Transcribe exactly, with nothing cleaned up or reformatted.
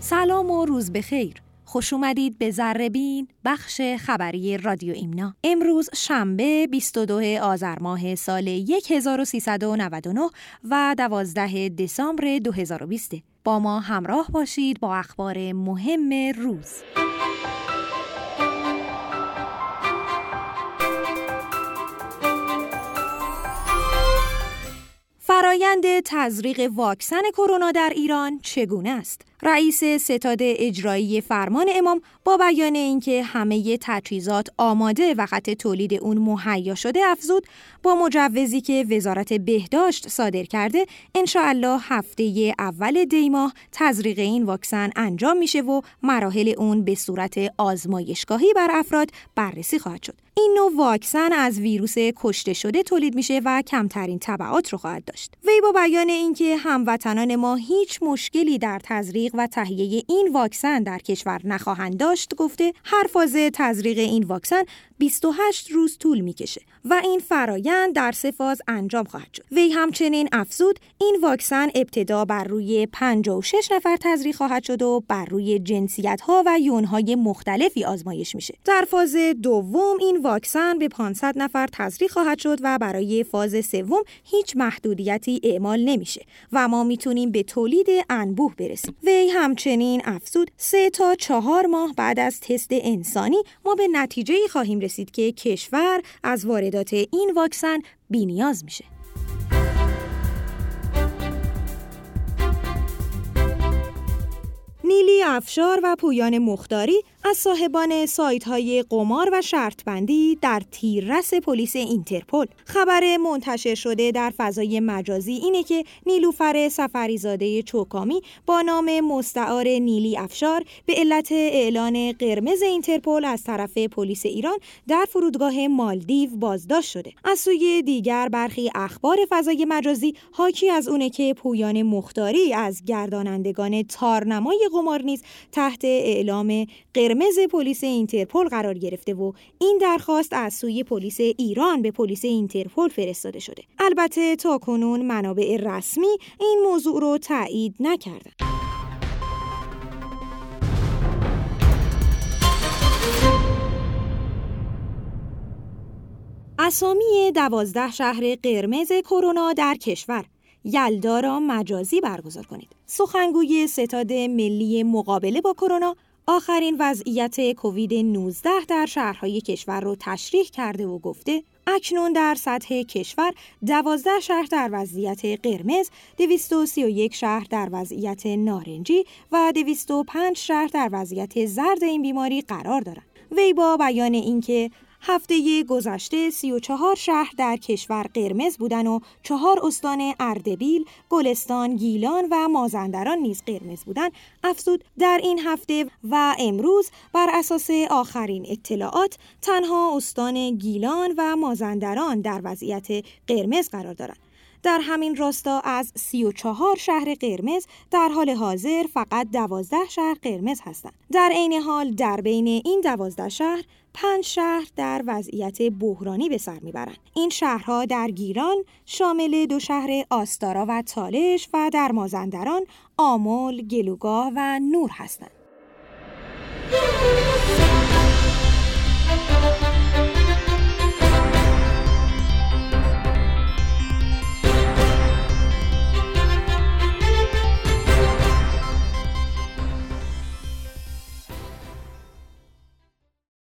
سلام و روز بخیر. خوش اومدید به ذره‌بین، بخش خبری رادیو ایمنا. امروز شنبه بیست و دو آذر ماه سال هزار و سیصد و نود و نه و دوازده دسامبر دو هزار و بیست. با ما همراه باشید با اخبار مهم روز. فرایند تزریق واکسن کرونا در ایران چگونه است؟ رئیس ستاد اجرایی فرمان امام با بیان اینکه همه تجهیزات آماده و خط تولید اون مهیا شده افزود با مجوزی که وزارت بهداشت صادر کرده انشاءالله هفته اول دی ماه تزریق این واکسن انجام میشه و مراحل اون به صورت آزمایشگاهی بر افراد بررسی خواهد شد. این نوع واکسن از ویروس کشته شده تولید میشه و کمترین تبعات رو خواهد داشت. وی با بیان اینکه هموطنان ما هیچ مشکلی در تزریق و تهیه این واکسن در کشور نخواهند داشت گفته هر فاز تزریق این واکسن بیست و هشت روز طول میکشه و این فرایند در سه فاز انجام خواهد شد. وی همچنین افزود این واکسن ابتدا بر روی پنجاه و شش نفر تزریق خواهد شد و بر روی جنسیت‌ها و یون‌های مختلفی آزمایش میشه. در فاز دوم این واکسن به پانصد نفر تزریق خواهد شد و برای فاز سوم هیچ محدودیتی اعمال نمیشه و ما میتونیم به تولید انبوه برسیم. وی همچنین افزود سه تا چهار ماه بعد از تست انسانی ما به نتیجه‌ای خواهیم رسید که کشور از واردات این واکسن بی‌نیاز میشه. نیلی افشار و پویان مختاری از صاحبان سایت‌های قمار و شرط بندی در تیررس پلیس اینترپل. خبر منتشر شده در فضای مجازی اینه که نیلوفر سفریزاده چوکامی با نام مستعار نیلی افشار به علت اعلان قرمز اینترپل از طرف پلیس ایران در فرودگاه مالدیو بازداشت شده. از سوی دیگر برخی اخبار فضای مجازی حاکی از اونه که پویان مختاری از گردانندگان تارنمای قمار نیز تحت اعلام قرمز پلیس اینترپل قرار گرفته و این درخواست از سوی پلیس ایران به پلیس اینترپل فرستاده شده. البته تاکنون منابع رسمی این موضوع رو تایید نکردند. اسامی دوازده شهر قرمز کرونا در کشور. یلدا را مجازی برگزار کنید. سخنگوی ستاد ملی مقابله با کرونا آخرین وضعیت کووید نوزده در شهرهای کشور را تشریح کرده و گفته اکنون در سطح کشور دوازده شهر در وضعیت قرمز، دویست و سی و یک شهر در وضعیت نارنجی و دویست و پنج شهر در وضعیت زرد این بیماری قرار دارند. وی با بیان اینکه هفته گذشته سی و چهار شهر در کشور قرمز بودن و چهار استان اردبیل، گلستان، گیلان و مازندران نیز قرمز بودن، افزود در این هفته و امروز بر اساس آخرین اطلاعات تنها استان گیلان و مازندران در وضعیت قرمز قرار دارند. در همین راستا از سی و چهار شهر قرمز در حال حاضر فقط دوازده شهر قرمز هستند. در عین حال در بین این دوازده شهر پنج شهر در وضعیت بحرانی به سر میبرند. این شهرها در گیلان شامل دو شهر آستارا و تالش و در مازندران آمل، گلوگاه و نور هستند.